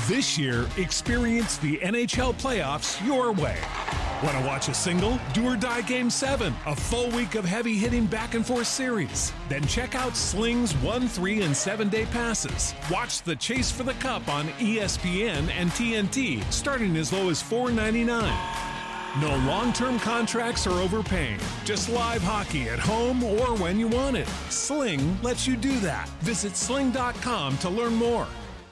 This year, experience the NHL playoffs your way. Want to watch a single? Do or die Game 7, a full week of heavy-hitting back-and-forth series. Then check out Sling's 1, 3, and 7-day passes. Watch the Chase for the Cup on ESPN and TNT, starting as low as $4.99. No long-term contracts or overpaying. Just live hockey at home or when you want it. Sling lets you do that. Visit sling.com to learn more.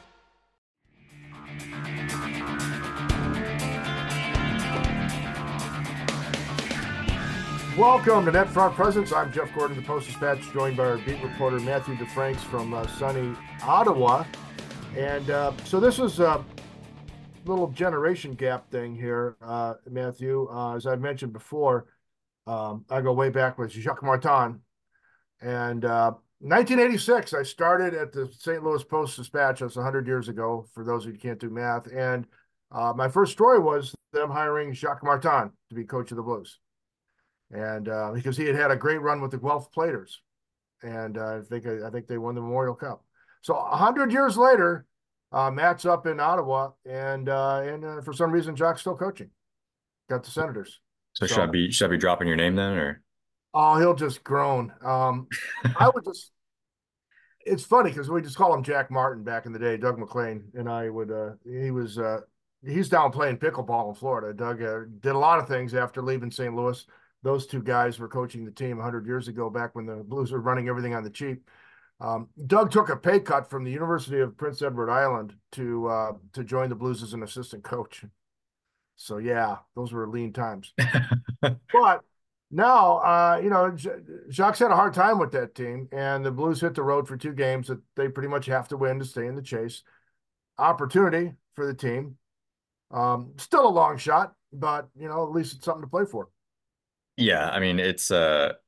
Welcome to NetFront Presence. I'm Jeff Gordon, the Post-Dispatch, joined by our beat reporter Matthew DeFranks from sunny Ottawa. And so this is a little generation gap thing here, Matthew. As I've mentioned before, I go way back with Jacques Martin. And 1986, I started at the St. Louis Post-Dispatch. That's 100 years ago, for those of you who can't do math. And my first story was them hiring Jacques Martin to be coach of the Blues. And because he had a great run with the Guelph Platers, and I think they won the Memorial Cup. So 100 years later, Matt's up in Ottawa, and for some reason, Jacques still coaching. Got the Senators. So should I be dropping your name then, or? Oh, he'll just groan. I would just. It's funny because we just call him Jack Martin back in the day. Doug McLean and I would. He's down playing pickleball in Florida. Doug did a lot of things after leaving St. Louis. Those two guys were coaching the team 100 years ago, back when the Blues were running everything on the cheap. Doug took a pay cut from the University of Prince Edward Island to join the Blues as an assistant coach. So yeah, those were lean times. But now, Jacques had a hard time with that team, and the Blues hit the road for 2 games that they pretty much have to win to stay in the chase. Opportunity for the team. Still a long shot, but at least it's something to play for. Yeah, I mean it's that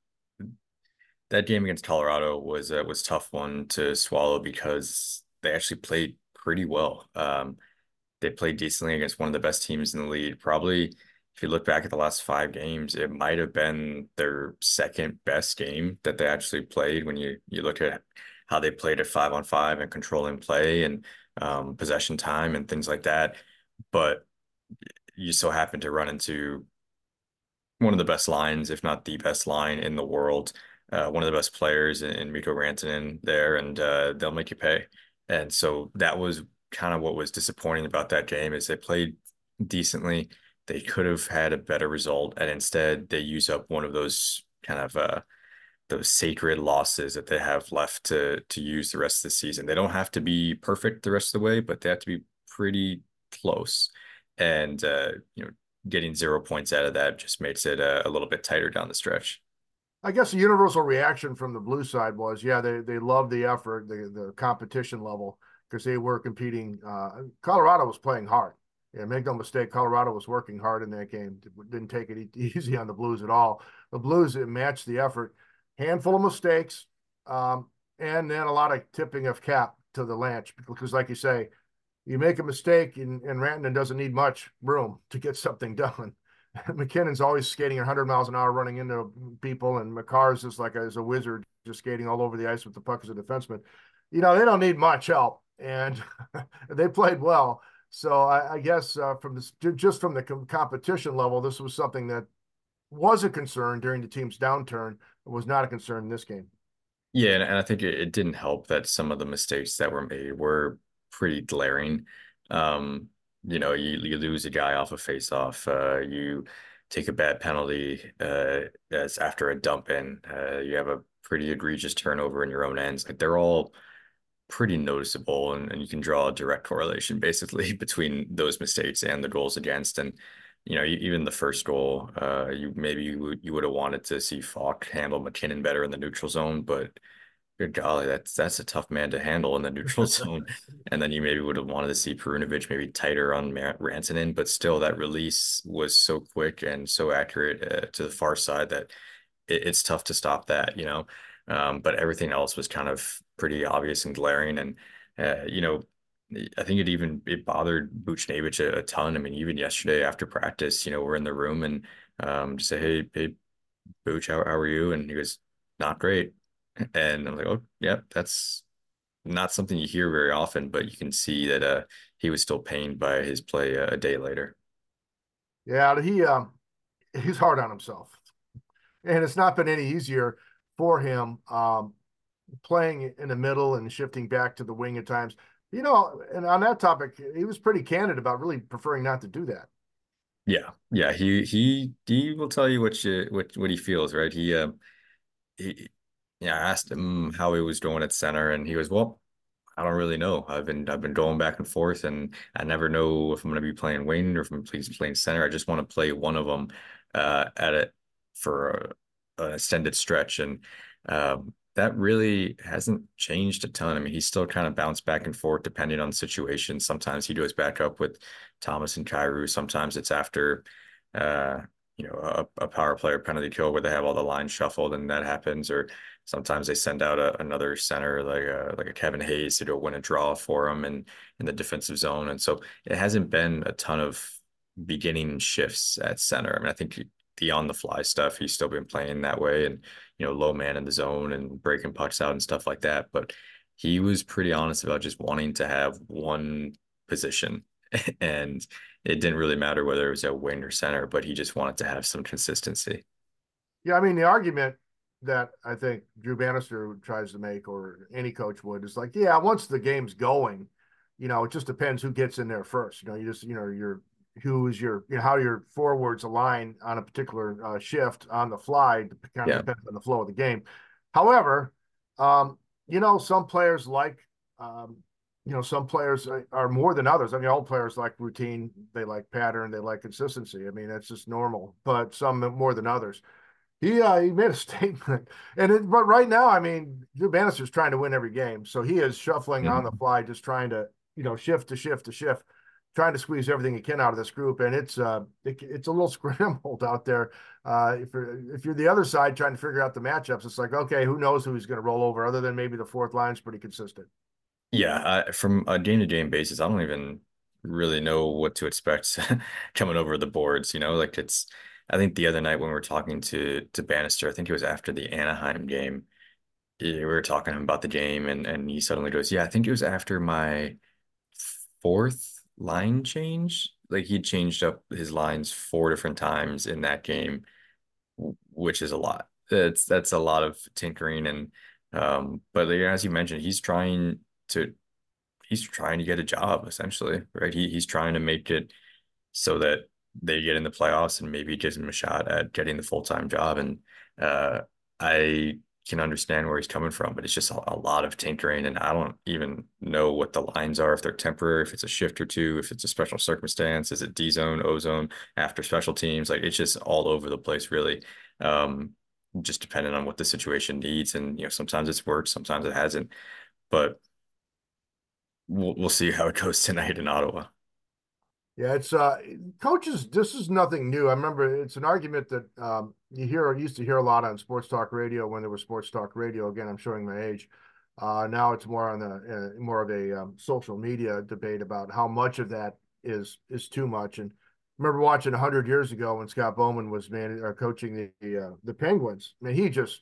game against Colorado was tough one to swallow because they actually played pretty well. They played decently against one of the best teams in the league. Probably, if you look back at the last 5 games, it might have been their second best game that they actually played when you look at how they played at 5-on-5 and controlling play and possession time and things like that. But you so happen to run into one of the best lines, if not the best line in the world, one of the best players in Mikko Rantanen there, and they'll make you pay. And so that was kind of what was disappointing about that game, is they played decently. They could have had a better result, and instead they use up one of those kind of those sacred losses that they have left to use the rest of the season. They don't have to be perfect the rest of the way, but they have to be pretty close. And getting 0 points out of that just makes it a little bit tighter down the stretch. I guess the universal reaction from the Blue side was, yeah, they loved the effort, the competition level, because they were competing. Colorado was playing hard. Yeah, make no mistake, Colorado was working hard in that game. Didn't take it easy on the Blues at all. The Blues matched the effort. Handful of mistakes, and then a lot of tipping of cap to the Lanch, because like you say, you make a mistake, and Rantanen doesn't need much room to get something done. McKinnon's always skating 100 miles an hour, running into people, and McCarr's just like a wizard, just skating all over the ice with the puck as a defenseman. They don't need much help, and they played well. So I guess from the competition level, this was something that was a concern during the team's downturn. It was not a concern in this game. Yeah, and I think it didn't help that some of the mistakes that were made were pretty glaring. You lose a guy off a face-off. You take a bad penalty as after a dump in. You have a pretty egregious turnover in your own ends. Like, they're all pretty noticeable, and you can draw a direct correlation basically between those mistakes and the goals against. And even the first goal, you would have wanted to see Falk handle McKinnon better in the neutral zone, but good golly, that's a tough man to handle in the neutral zone. And then you maybe would have wanted to see Perunovic maybe tighter on Rantanen, but still that release was so quick and so accurate to the far side that it's tough to stop that, but everything else was kind of pretty obvious and glaring. And, I think it bothered Buchnevich a ton. I mean, even yesterday after practice, we're in the room and just say, hey, Buch, how are you? And he goes, not great. And I'm like, oh, yeah, that's not something you hear very often, but you can see that he was still pained by his play a day later. Yeah, he's hard on himself, and it's not been any easier for him playing in the middle and shifting back to the wing at times. And on that topic, he was pretty candid about really preferring not to do that. Yeah, yeah, he will tell you what he feels, right? He yeah, I asked him how he was doing at center, and he was, well, I don't really know. I've been going back and forth, and I never know if I'm going to be playing wing or if I'm playing center. I just want to play one of them at it for an extended stretch, and that really hasn't changed a ton. I mean, he's still kind of bounced back and forth depending on the situation. Sometimes he goes back up with Thomas and Kyrou. Sometimes it's after uh, a power player penalty kill where they have all the lines shuffled, and that happens, or sometimes they send out another center like a Kevin Hayes to go win a draw for them in the defensive zone. And so it hasn't been a ton of beginning shifts at center. I mean, I think the on the fly stuff, he's still been playing that way and, low man in the zone and breaking pucks out and stuff like that. But he was pretty honest about just wanting to have one position. And it didn't really matter whether it was a wing or center, but he just wanted to have some consistency. Yeah, I mean, the argument that I think Drew Bannister tries to make, or any coach would, is like, yeah, once the game's going, it just depends who gets in there first. Who's your, how your forwards align on a particular shift on the fly. Kind of Yeah. depends on the flow of the game. However, some players some players are more than others. I mean, all players like routine, they like pattern, they like consistency. I mean, that's just normal, but some more than others. He made a statement, but right now, I mean, Drew Bannister's trying to win every game, so he is shuffling on the fly, just trying to shift to shift to shift, trying to squeeze everything he can out of this group, and it's a little scrambled out there. If you're the other side trying to figure out the matchups, it's like, okay, who knows who he's going to roll over, other than maybe the fourth line's pretty consistent. Yeah, from a game-to-game basis, I don't even really know what to expect coming over the boards. Like I think the other night when we were talking to Bannister, I think it was after the Anaheim game. We were talking to him about the game, and he suddenly goes, "Yeah, I think it was after my fourth line change. Like he changed up his lines four different times in that game, which is a lot. That's a lot of tinkering and but as you mentioned, to he's trying to get a job essentially, right? He's trying to make it so that they get in the playoffs and maybe it gives him a shot at getting the full-time job. And I can understand where he's coming from, but it's just a lot of tinkering, and I don't even know what the lines are, if they're temporary, if it's a shift or two, if it's a special circumstance, is it D zone, O zone after special teams? Like it's just all over the place, really. Um, just depending on what the situation needs. And sometimes it's worked, sometimes it hasn't. But we'll see how it goes tonight in Ottawa. Yeah, it's coaches. This is nothing new. I remember it's an argument that used to hear a lot on sports talk radio when there was sports talk radio. Again, I'm showing my age. Now it's more on the more of a social media debate about how much of that is too much. And I remember watching 100 years ago when Scott Bowman was coaching the Penguins. I mean,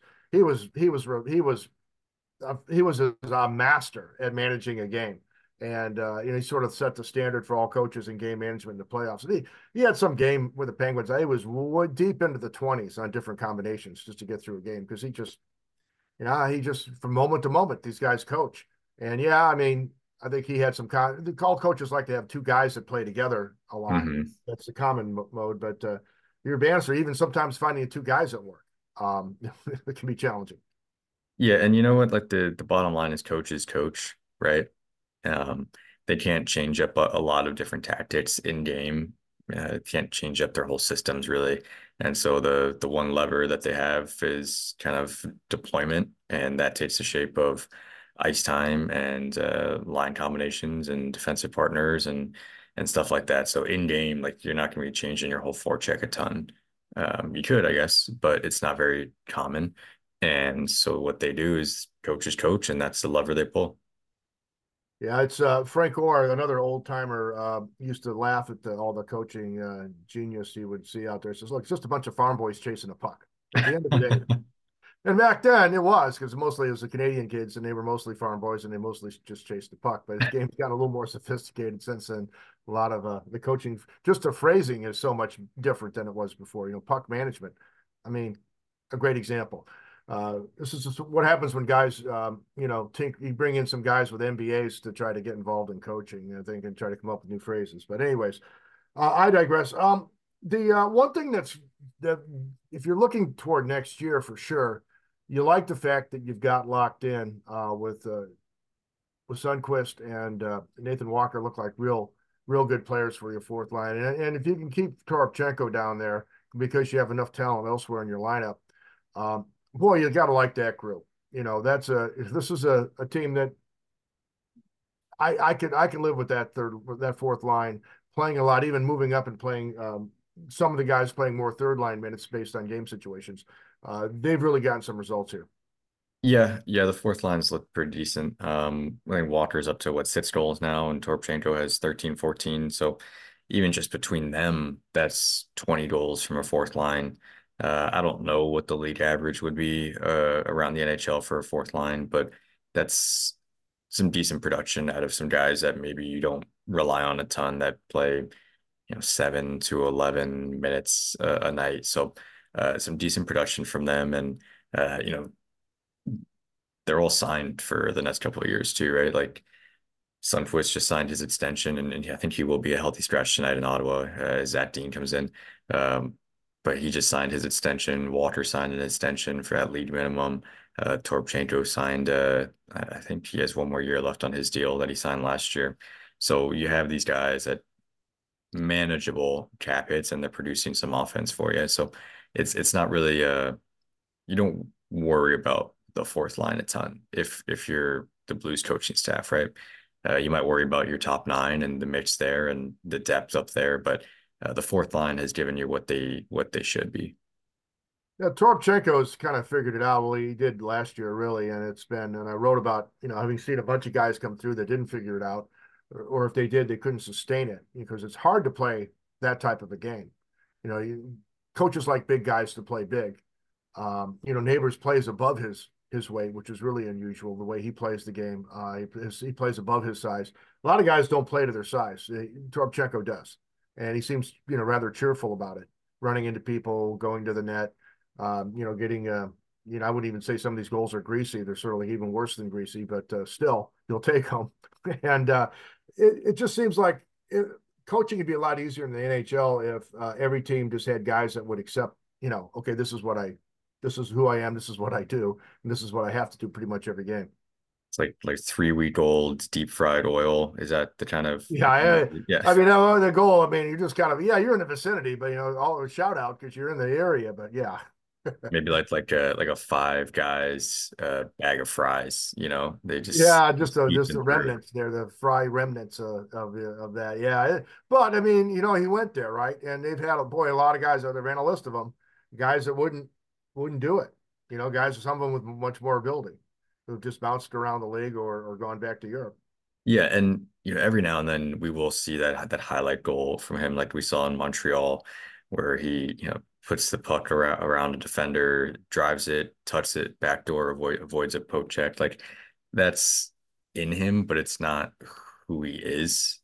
he was a master at managing a game. And he sort of set the standard for all coaches in game management in the playoffs. And he had some game with the Penguins. He was deep into the 20s on different combinations just to get through a game, because he just from moment to moment these guys coach. And yeah, I mean, I think he had some all coaches like to have two guys that play together a lot. Mm-hmm. That's the common mode. But your bands are even sometimes finding two guys at work. It can be challenging. Yeah, and you know what? Like the bottom line is coaches coach, right? Um, they can't change up a lot of different tactics in game. Can't change up their whole systems really. And so the one lever that they have is kind of deployment, and that takes the shape of ice time and line combinations and defensive partners and stuff like that. So in game, like you're not going to be changing your whole forecheck a ton. You could, I guess, but it's not very common. And so what they do is coaches coach, and that's the lever they pull. Yeah, it's Frank Orr, another old timer, used to laugh at all the coaching genius he would see out there. He says, "Look, it's just a bunch of farm boys chasing a puck. At the end of the day, And back then it was because mostly it was the Canadian kids and they were mostly farm boys and they mostly just chased the puck. But this game's got a little more sophisticated since then. A lot of the coaching, just the phrasing is so much different than it was before. Puck management. I mean, a great example. This is just what happens when guys, you bring in some guys with MBAs to try to get involved in coaching, I think, and try to come up with new phrases. But anyways, I digress. The one thing that if you're looking toward next year for sure, you like the fact that you've got locked in with Sundqvist and Nathan Walker look like real good players for your fourth line. And if you can keep Toropchenko down there because you have enough talent elsewhere in your lineup, boy, you got to like that group. This is a team that I can live with that fourth line playing a lot, even moving up and playing some of the guys playing more third line minutes based on game situations. They've really gotten some results here. Yeah, the fourth lines look pretty decent. I think Walker's up to what, 6 goals now, and Toropchenko has 13, 14. So even just between them, that's 20 goals from a fourth line. I don't know what the league average would be around the NHL for a fourth line, but that's some decent production out of some guys that maybe you don't rely on a ton that play, 7 to 11 minutes a night. So some decent production from them, and they're all signed for the next couple of years too, right? Like Sundqvist just signed his extension, and I think he will be a healthy scratch tonight in Ottawa as Zach Dean comes in. But he just signed his extension. Walker signed an extension for that league minimum. Toropchenko signed, I think he has 1 more year left on his deal that he signed last year. So you have these guys at manageable cap hits, and they're producing some offense for you. So it's not really you don't worry about the fourth line a ton if you're the Blues coaching staff, right? You might worry about your top nine and the mix there and the depth up there, but the fourth line has given you what they should be. Yeah, Toropchenko's kind of figured it out. Well, he did last year, really, and I wrote about, having seen a bunch of guys come through that didn't figure it out, or if they did, they couldn't sustain it because it's hard to play that type of a game. Coaches like big guys to play big. Neighbors plays above his weight, which is really unusual, the way he plays the game. He plays above his size. A lot of guys don't play to their size. Toropchenko does. And he seems, rather cheerful about it, running into people, going to the net, getting, I wouldn't even say some of these goals are greasy. They're certainly even worse than greasy, but still, you'll take them. And it just seems like coaching would be a lot easier in the NHL if every team just had guys that would accept, okay, this is who I am, this is what I do, and this is what I have to do pretty much every game. It's like 3-week-old deep fried oil. Is that the kind of yeah? Yeah. I mean, the goal. I mean, you just kind of you're in the vicinity, but all shout out because you're in the area. But yeah, maybe like a Five Guys bag of fries. They just just the remnants there, the fry remnants of that. Yeah, but I mean, he went there, right? And they've had a lot of guys. They ran a list of them, guys that wouldn't do it. Guys, some of them with much more ability, who've just bounced around the league or gone back to Europe. Yeah, and every now and then we will see that highlight goal from him, like we saw in Montreal, where he puts the puck around a defender, drives it, tucks it, backdoor, avoids a poke check. Like that's in him, but it's not who he is.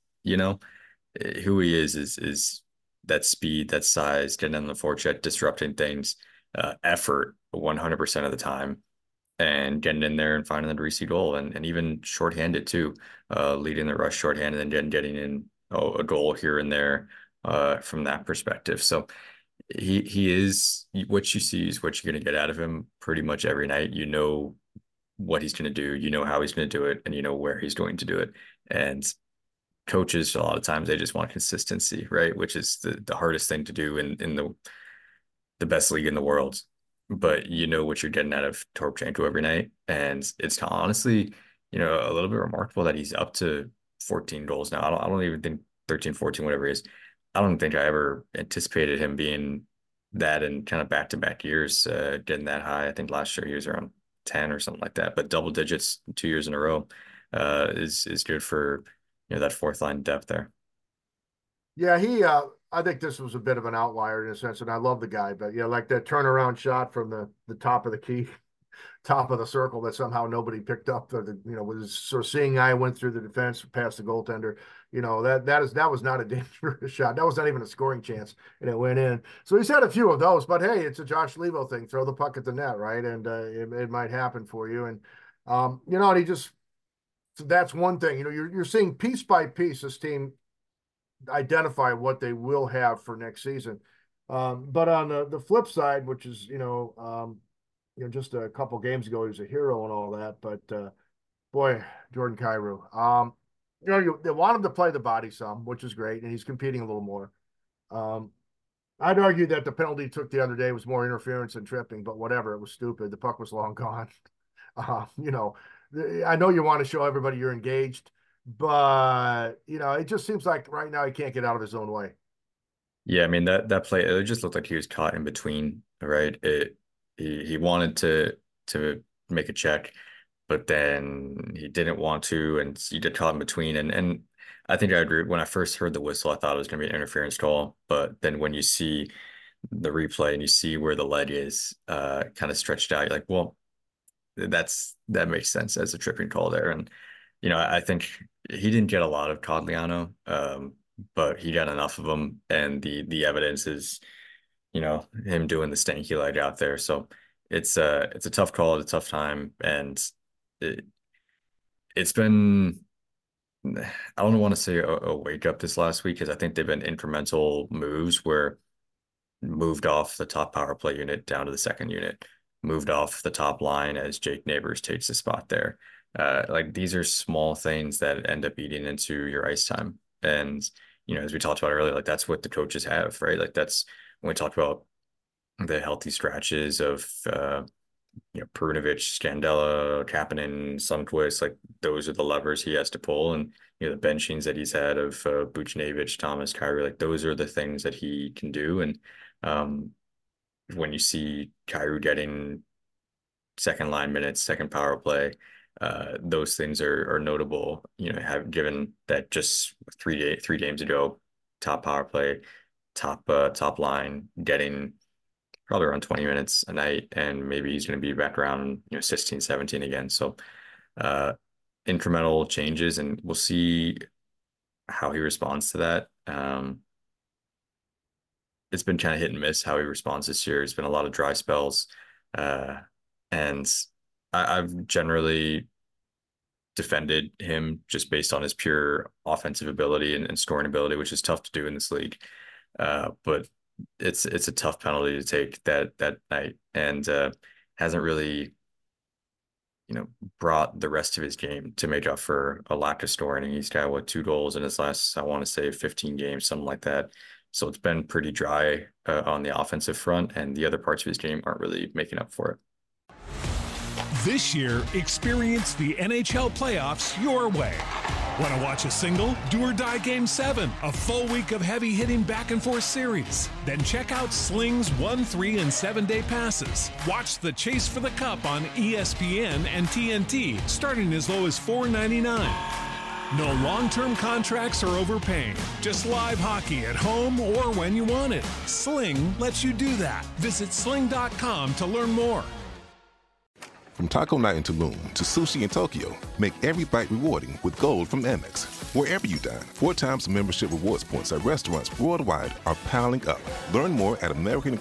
Who he is that speed, that size, getting on the forecheck, disrupting things, effort 100% of the time, and getting in there and finding the greasy goal, and even shorthanded too, leading the rush shorthanded and then getting in a goal here and there from that perspective. So he is what you see is what you're going to get out of him pretty much every night. What he's going to do, how he's going to do it, and where he's going to do it. And coaches, a lot of times they just want consistency, right? Which is the hardest thing to do in the best league in the world. But what you're getting out of Toropchenko every night. And it's honestly, a little bit remarkable that he's up to 14 goals now. I don't even think 13, 14, whatever it is. I don't think I ever anticipated him being that in kind of back-to-back years, getting that high. I think last year he was around 10 or something like that, but double digits 2 years in a row is good for, that fourth line depth there. Yeah, I think this was a bit of an outlier in a sense, and I love the guy, but like that turnaround shot from the top of the key, top of the circle that somehow nobody picked up. Was sort of seeing eye went through the defense, past the goaltender. That was not a dangerous shot. That was not even a scoring chance, and it went in. So he's had a few of those, but hey, it's a Josh Levo thing. Throw the puck at the net, right? And it might happen for you. And and he just so that's one thing. You're seeing piece by piece this team identify what they will have for next season. But on the flip side, which is just a couple games ago, he was a hero and all that. But boy, Jordan Kyrou. They want him to play the body some, which is great, and he's competing a little more. I'd argue that the penalty he took the other day was more interference than tripping, but whatever, it was stupid. The puck was long gone. I know you want to show everybody you're engaged, but it just seems like right now he can't get out of his own way. Yeah, I mean that play, it just looked like he was caught in between, right? He wanted to make a check, but then he didn't want to, and he did caught in between. And I think I agree. When I first heard the whistle, I thought it was going to be an interference call, but then when you see the replay and you see where the leg is kind of stretched out, you're like, well, that makes sense as a tripping call there. And I think he didn't get a lot of Cogliano, but he got enough of them, and the evidence is him doing the stanky leg out there. So it's a tough call at a tough time, and it's been, I don't want to say a wake up this last week, because I think they've been incremental moves where moved off the top power play unit down to the second unit, moved off the top line as Jake Neighbors takes the spot there. Like these are small things that end up eating into your ice time. And, as we talked about earlier, like that's what the coaches have, right? Like that's when we talk about the healthy stretches of, Perunovic, Scandella, Kapanen, Sundqvist, like those are the levers he has to pull. And, the benchings that he's had of Buchnevich, Thomas, Kyrou, like those are the things that he can do. And when you see Kyrou getting second line minutes, second power play, those things are notable. Have given that just three games ago, top power play, top line, getting probably around 20 minutes a night, and maybe he's going to be back around 16, 17 again. So incremental changes, and we'll see how he responds to that. It's been kind of hit and miss how he responds this year. It's been a lot of dry spells. And I've generally defended him just based on his pure offensive ability and scoring ability, which is tough to do in this league. But it's a tough penalty to take that night, and hasn't really, brought the rest of his game to make up for a lack of scoring. He's got 2 goals in his last, I want to say 15 games, something like that. So it's been pretty dry on the offensive front, and the other parts of his game aren't really making up for it. This year, experience the NHL playoffs your way. Want to watch a single, do or die Game 7, a full week of heavy-hitting back-and-forth series? Then check out Sling's 1, 3, and 7-day passes. Watch the Chase for the Cup on ESPN and TNT, starting as low as $4.99. No long-term contracts or overpaying. Just live hockey at home or when you want it. Sling lets you do that. Visit sling.com to learn more. From taco night in Tulum to sushi in Tokyo, make every bite rewarding with Gold from Amex. Wherever you dine, 4 times membership rewards points at restaurants worldwide are piling up. Learn more at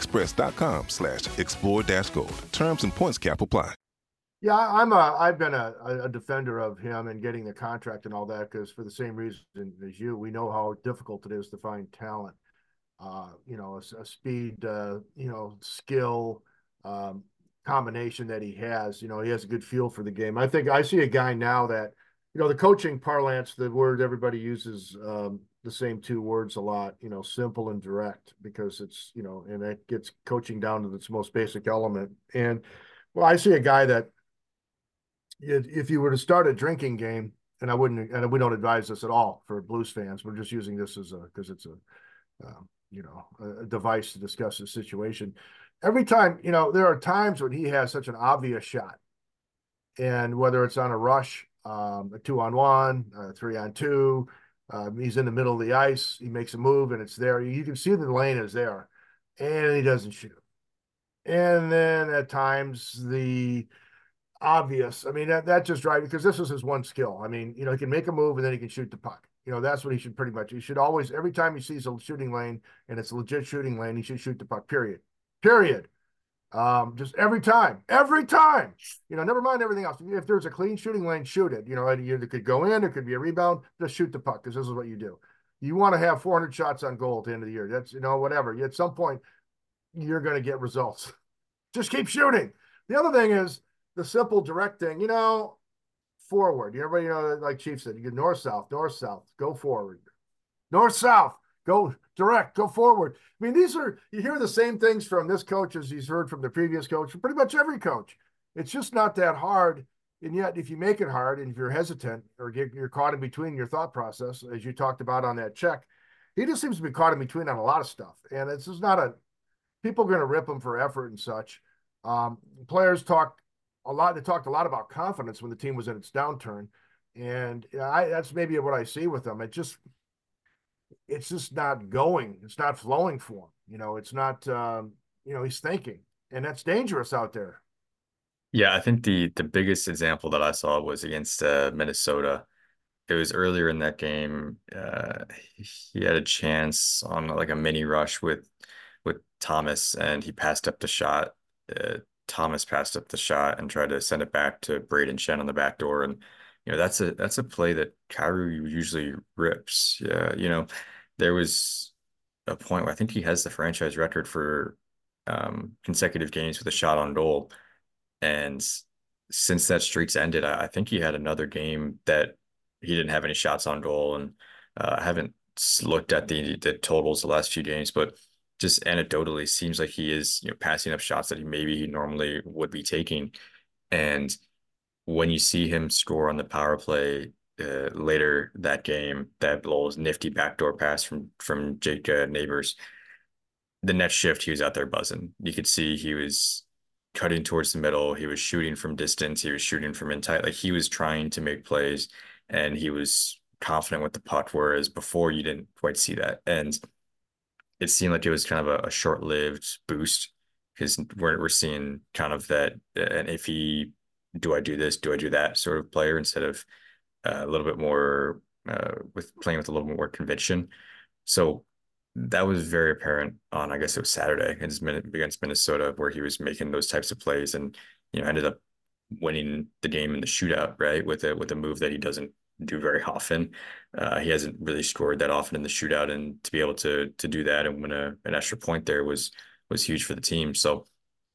americanexpress.com/explore-gold. Terms and points cap apply. Yeah, I've been a defender of him and getting the contract and all that, because for the same reason as you, we know how difficult it is to find talent. A speed, skill, combination that he has. He has a good feel for the game. I think I see a guy now that, the coaching parlance, the word everybody uses, the same 2 words a lot, simple and direct, because it's, and that gets coaching down to its most basic element. And well, I see a guy that if you were to start a drinking game, and we don't advise this at all for Blues fans, we're just using this because it's a device to discuss the situation. Every time, there are times when he has such an obvious shot, and whether it's on a rush, a 2-on-1, 3-on-2, he's in the middle of the ice, he makes a move and it's there. You can see the lane is there, and he doesn't shoot. And then at times obvious. I mean, that just drives, because this is his one skill. I mean, he can make a move and then he can shoot the puck. That's what he should pretty much. He should always, every time he sees a shooting lane and it's a legit shooting lane, he should shoot the puck. Period. Period. Just every time. Never mind everything else. If there's a clean shooting lane, shoot it. It could go in, it could be a rebound. Just shoot the puck, because this is what you do. You want to have 400 shots on goal at the end of the year. That's whatever. At some point, you're going to get results. Just keep shooting. The other thing is the simple, direct thing. Forward. Everybody, like Chief said, you get north, south, go forward. North, south, go direct, go forward. I mean, you hear the same things from this coach as he's heard from the previous coach, from pretty much every coach. It's just not that hard. And yet, if you make it hard and if you're hesitant or you're caught in between your thought process, as you talked about on that check, he just seems to be caught in between on a lot of stuff. And it's just people are going to rip him for effort and such. Players talk a lot. They talked a lot about confidence when the team was in its downturn. And that's maybe what I see with them. It's just not going. It's not flowing for him. It's not, he's thinking, and that's dangerous out there. Yeah, I think the biggest example that I saw was against Minnesota. It was earlier in that game. He had a chance on like a mini rush with Thomas, and he passed up the shot. Thomas passed up the shot and tried to send it back to Braden Shen on the back door, and that's a play that Kyrou usually rips. Yeah, there was a point where I think he has the franchise record for consecutive games with a shot on goal. And since that streak's ended, I think he had another game that he didn't have any shots on goal. And I haven't looked at the totals the last few games, but just anecdotally seems like he is passing up shots that he normally would be taking. And when you see him score on the power play later that game, that little nifty backdoor pass from Jake Neighbors, the next shift he was out there buzzing. You could see he was cutting towards the middle. He was shooting from distance. He was shooting from in tight. Like, he was trying to make plays, and he was confident with the puck, whereas before you didn't quite see that. And it seemed like it was kind of a short-lived boost, because we're seeing kind of that an iffy, do I do this, do I do that sort of player, instead of a little bit more with playing with a little more conviction. So that was very apparent on, I guess it was Saturday against Minnesota, where he was making those types of plays and ended up winning the game in the shootout, right? With a move that he doesn't do very often. He hasn't really scored that often in the shootout, and to be able to do that and win an extra point there was huge for the team. So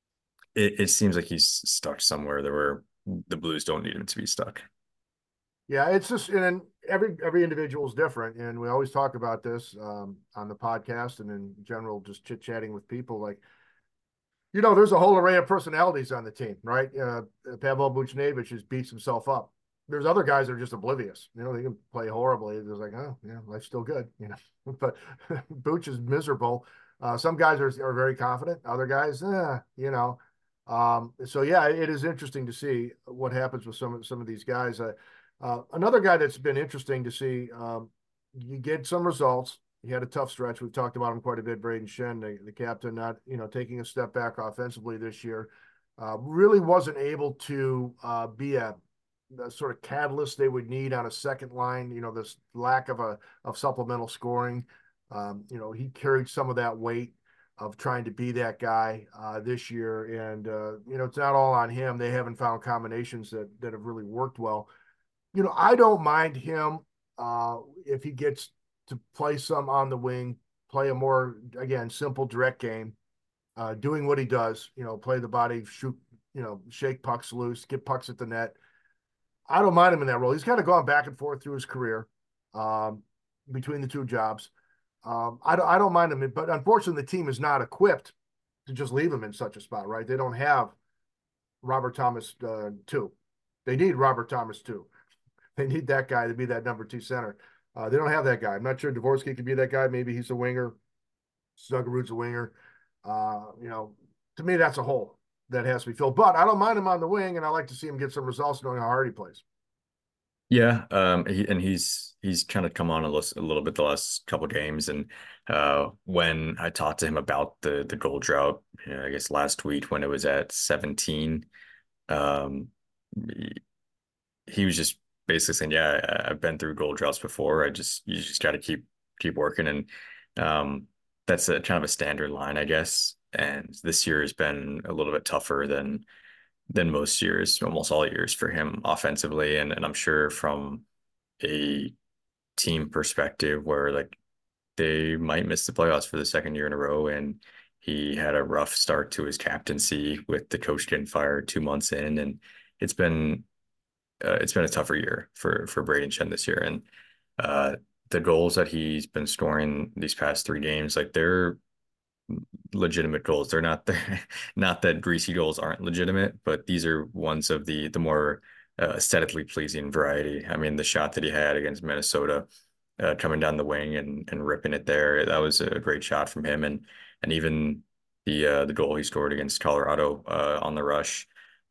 it seems like he's stuck somewhere where the Blues don't need him to be stuck. Yeah, it's just, and every individual is different, and we always talk about this on the podcast and in general, just chit chatting with people. Like, there's a whole array of personalities on the team, right? Pavel Buchnevich just beats himself up. There's other guys that are just oblivious. They can play horribly. They're like, oh yeah, life's still good, But Buch is miserable. Some guys are very confident. Other guys, So yeah, it is interesting to see what happens with some of these guys. Another guy that's been interesting to see, you get some results. He had a tough stretch. We've talked about him quite a bit. Braden Shen, the captain, not taking a step back offensively this year, really wasn't able to be a sort of catalyst they would need on a second line. This lack of supplemental scoring. He carried some of that weight of trying to be that guy this year, and it's not all on him. They haven't found combinations that have really worked well. I don't mind him if he gets to play some on the wing, play a more, again, simple, direct game, doing what he does, play the body, shoot, shake pucks loose, get pucks at the net. I don't mind him in that role. He's kind of gone back and forth through his career between the two jobs. I don't mind him, but unfortunately the team is not equipped to just leave him in such a spot, right? They don't have Robert Thomas 2. They need Robert Thomas 2. They need that guy to be that number 2 center. They don't have that guy. I'm not sure Dvorsky could be that guy. Maybe he's a winger. Zuckerud's a winger. To me, that's a hole that has to be filled. But I don't mind him on the wing, and I like to see him get some results knowing how hard he plays. Yeah, he's kind of come on a little bit the last couple of games, and when I talked to him about the goal drought, I guess last week when it was at 17, he was just basically saying, "Yeah, I've been through goal droughts before. You just got to keep working." And that's a kind of a standard line, I guess. And this year has been a little bit tougher than most years, almost all years for him offensively. And I'm sure from a team perspective where like they might miss the playoffs for the second year in a row. And he had a rough start to his captaincy with the coach getting fired 2 months in. And it's been it's been a tougher year for Brayden Schenn this year. And uh, the goals that he's been scoring these past 3 games, like they're legitimate goals. They're not that greasy goals aren't legitimate, but these are ones of the more aesthetically pleasing variety. I mean, the shot that he had against Minnesota, coming down the wing and ripping it there, that was a great shot from him. And even the goal he scored against Colorado on the rush.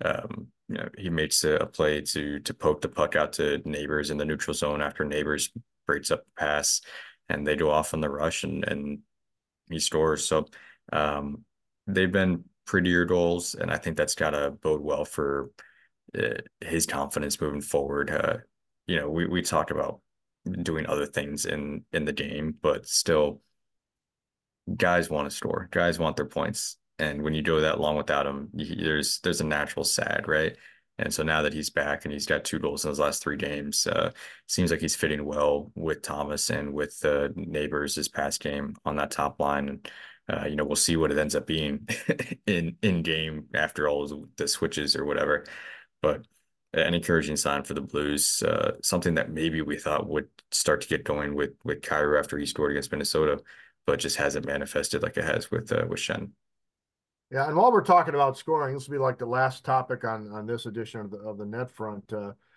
He makes a play to poke the puck out to Neighbors in the neutral zone after Neighbors breaks up the pass, and they go off on the rush and he scores. So they've been prettier goals, and I think that's got to bode well for his confidence moving forward. We talk about doing other things in the game, but still, guys want to score. Guys want their points, and when you go that long without him, there's a natural sag, right? And so now that he's back and he's got 2 goals in his last 3 games, seems like he's fitting well with Thomas and with Neighbors his past game on that top line. And we'll see what it ends up being in game after all the switches or whatever. But an encouraging sign for the Blues, something that maybe we thought would start to get going with Kyrou after he scored against Minnesota, but just hasn't manifested like it has with Schenn. Yeah, and while we're talking about scoring, this will be like the last topic on this edition of the Net Front.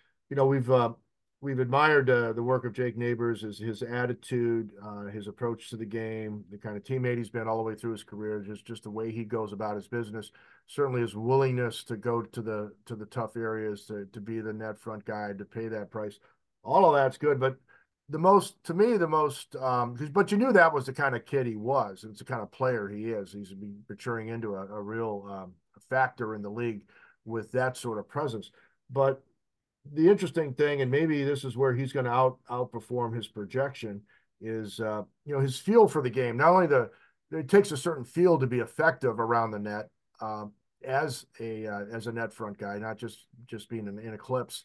We've admired the work of Jake Neighbors, his attitude, his approach to the game, the kind of teammate he's been all the way through his career, just the way he goes about his business. Certainly his willingness to go to the tough areas, to be the net front guy, to pay that price. All of that's good, but but you knew that was the kind of kid he was. It's the kind of player he is. He's maturing into a real factor in the league with that sort of presence. But the interesting thing, and maybe this is where he's going to outperform his projection, is his feel for the game. Not only it takes a certain feel to be effective around the net as a net front guy, not just being in a clips.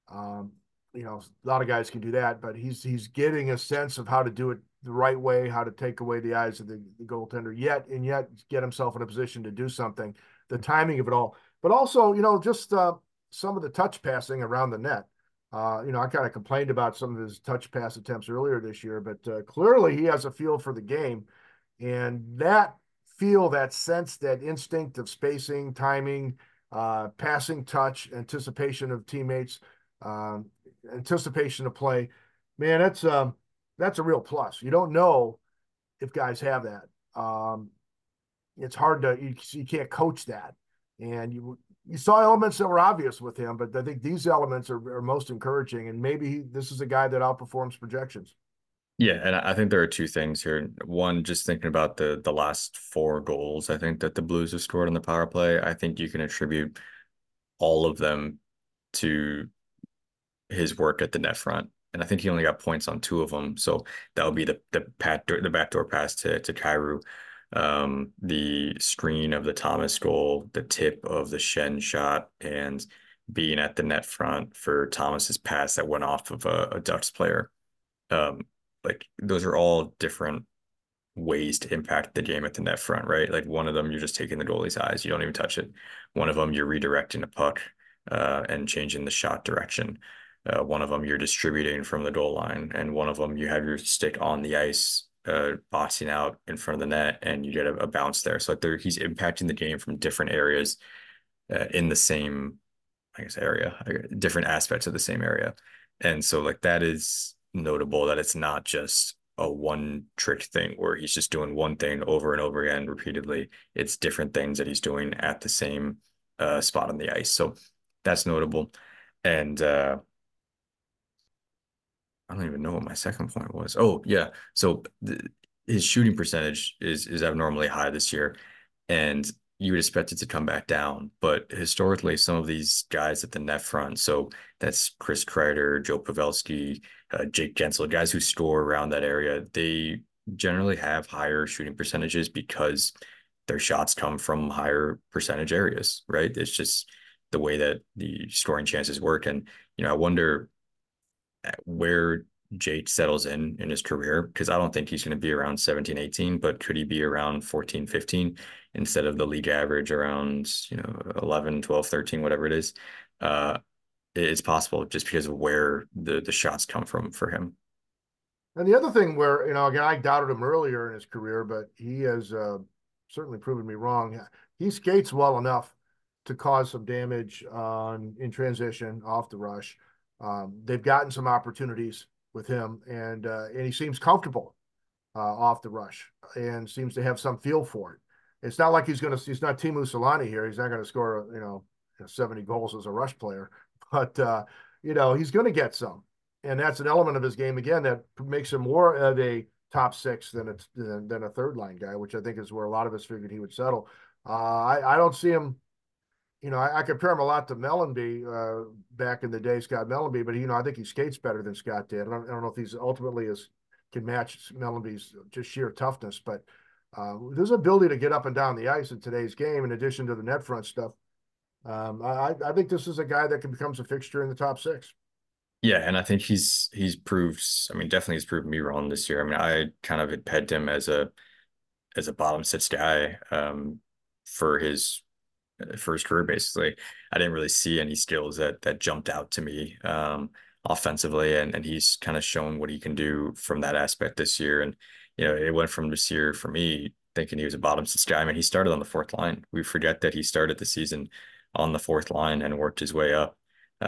A lot of guys can do that, but he's getting a sense of how to do it the right way, how to take away the eyes of the goaltender, yet get himself in a position to do something. The timing of it all, but also just some of the touch passing around the net. I kind of complained about some of his touch pass attempts earlier this year, but clearly he has a feel for the game, and that sense, that instinct of spacing, timing, passing, touch, anticipation of teammates. Anticipation of play, man, that's a real plus. You don't know if guys have that. It's hard you can't coach that, and you saw elements that were obvious with him, but I think these elements are most encouraging, and maybe this is a guy that outperforms projections. Yeah, and I think there are 2 things here. One, just thinking about the last 4 goals, I think that the Blues have scored on the power play. I think you can attribute all of them to his work at the net front. And I think he only got points on 2 of them. So that would be the backdoor pass to Kyrou, the screen of the Thomas goal, the tip of the Schenn shot, and being at the net front for Thomas's pass that went off of a Ducks player. Like those are all different ways to impact the game at the net front, right? Like one of them, you're just taking the goalie's eyes. You don't even touch it. One of them, you're redirecting a puck and changing the shot direction. One of them, you're distributing from the goal line. And one of them, you have your stick on the ice, boxing out in front of the net, and you get a bounce there. So like he's impacting the game from different areas in the same, I guess, area, different aspects of the same area. And so like that is notable, that it's not just a one trick thing where he's just doing one thing over and over again repeatedly. It's different things that he's doing at the same spot on the ice. So that's notable. And I don't even know what my second point was. Oh, yeah. So his shooting percentage is abnormally high this year. And you would expect it to come back down. But historically, some of these guys at the net front, so that's Chris Kreider, Joe Pavelski, Jake Gensel, guys who score around that area, they generally have higher shooting percentages because their shots come from higher percentage areas, right? It's just the way that the scoring chances work. And, I wonder where Jake settles in his career, because I don't think he's going to be around 17, 18, but could he be around 14, 15 instead of the league average around, 11, 12, 13, whatever it is. It's possible just because of where the shots come from for him. And the other thing where, again, I doubted him earlier in his career, but he has certainly proven me wrong. He skates well enough to cause some damage in transition off the rush. They've gotten some opportunities with him, and he seems comfortable off the rush and seems to have some feel for it. It's not like he's not Teemu Selanne here. He's not going to score, 70 goals as a rush player, but he's going to get some. And that's an element of his game, again, that makes him more of a top six than a third line guy, which I think is where a lot of us figured he would settle. I don't see him. I compare him a lot to Mellanby back in the day, Scott Mellanby, but I think he skates better than Scott did. I don't know if he's ultimately can match Mellanby's just sheer toughness, but there's ability to get up and down the ice in today's game, in addition to the net front stuff. I think this is a guy that becomes a fixture in the top six. Yeah, and I think he's proved. I mean, definitely he's proved me wrong this year. I mean, I kind of had pegged him as a bottom six guy for his career. Basically, I didn't really see any skills that jumped out to me offensively, and he's kind of shown what he can do from that aspect this year. And it went from this year for me thinking he was a bottom six guy. I mean, he started on the fourth line. We forget that he started the season on the fourth line and worked his way up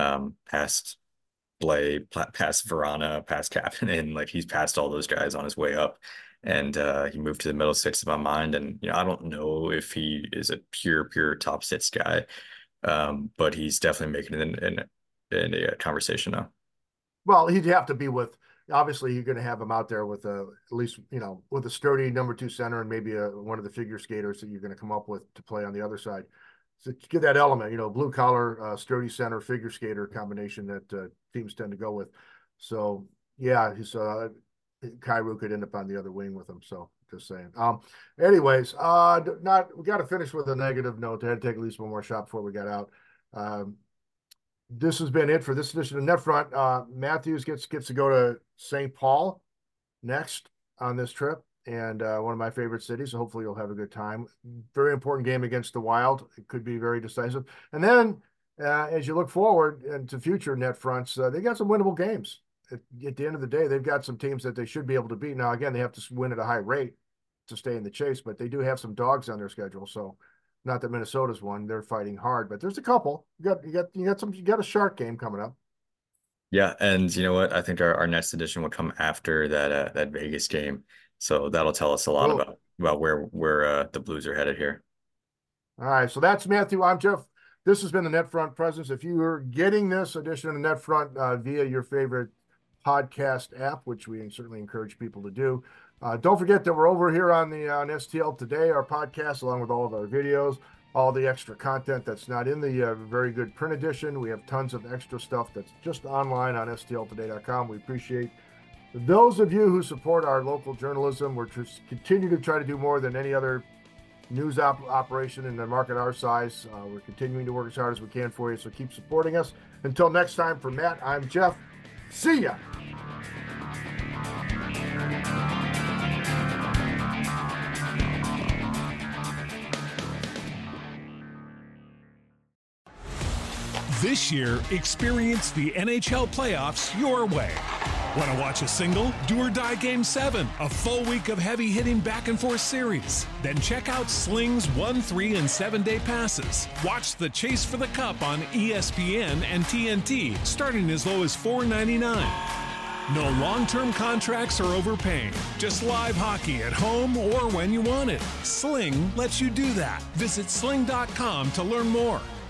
past Blais, past Vrana, past Kapanen. Like, he's passed all those guys on his way up, and he moved to the middle six of my mind. And I don't know if he is a pure top six guy, but he's definitely making it in a conversation now. Well, he'd have to be with. Obviously, you're going to have him out there with at least with a sturdy number two center and maybe one of the figure skaters that you're going to come up with to play on the other side. So to get that element, blue collar, sturdy center, figure skater combination that teams tend to go with. So yeah, he's Kyrou could end up on the other wing with him. So just saying. Anyways, we got to finish with a negative note. I had to take at least one more shot before we got out. This has been it for this edition of NetFront. Matthews gets to go to St. Paul next on this trip. And one of my favorite cities, so hopefully you'll have a good time. Very important game against the Wild. It could be very decisive. And then as you look forward into future net fronts, they got some winnable games. At the end of the day, they've got some teams that they should be able to beat. Now, again, they have to win at a high rate to stay in the chase, but they do have some dogs on their schedule. So not that Minnesota's one, they're fighting hard, but there's a couple. You got a Shark game coming up. Yeah, and you know what? I think our next edition will come after that Vegas game. So that'll tell us a lot about where the Blues are headed here. All right. So that's Matthew. I'm Jeff. This has been the NetFront Presence. If you are getting this edition of the NetFront via your favorite podcast app, which we certainly encourage people to do, don't forget that we're over here on STL Today, our podcast, along with all of our videos, all the extra content that's not in the very good print edition. We have tons of extra stuff that's just online on stltoday.com. We appreciate those of you who support our local journalism. We're just continue to try to do more than any other news operation in the market our size. We're continuing to work as hard as we can for you, so keep supporting us. Until next time, for Matt, I'm Jeff. See ya. This year, experience the NHL playoffs your way. Want to watch a single, do or die Game 7, a full week of heavy-hitting back-and-forth series? Then check out Sling's 1, 3, and 7-day passes. Watch the chase for the cup on ESPN and TNT, starting as low as $4.99. No long-term contracts or overpaying. Just live hockey at home or when you want it. Sling lets you do that. Visit sling.com to learn more.